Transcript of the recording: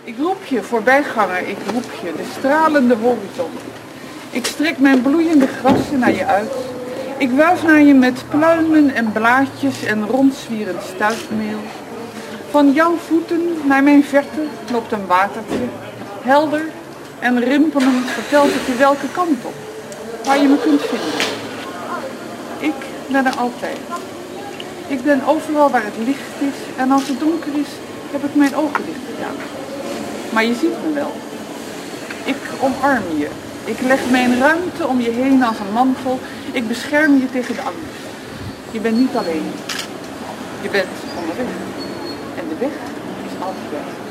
Ik roep je, voorbijganger, ik roep je, de stralende horizon. Ik strek mijn bloeiende grassen naar je uit. Ik wuif naar je met pluimen en blaadjes en rondzwierend stuifmeel. Van jouw voeten naar mijn verte loopt een watertje. Helder en rimpelend vertelt het je welke kant op. Waar je me kunt vinden. Ik ben er altijd. Ik ben overal waar het licht is en als het donker is heb ik mijn ogen dicht gedaan. Maar je ziet me wel. Ik omarm je. Ik leg mijn ruimte om je heen als een mantel. Ik bescherm je tegen de angst. Je bent niet alleen. Je bent onderweg. En de weg is altijd weg.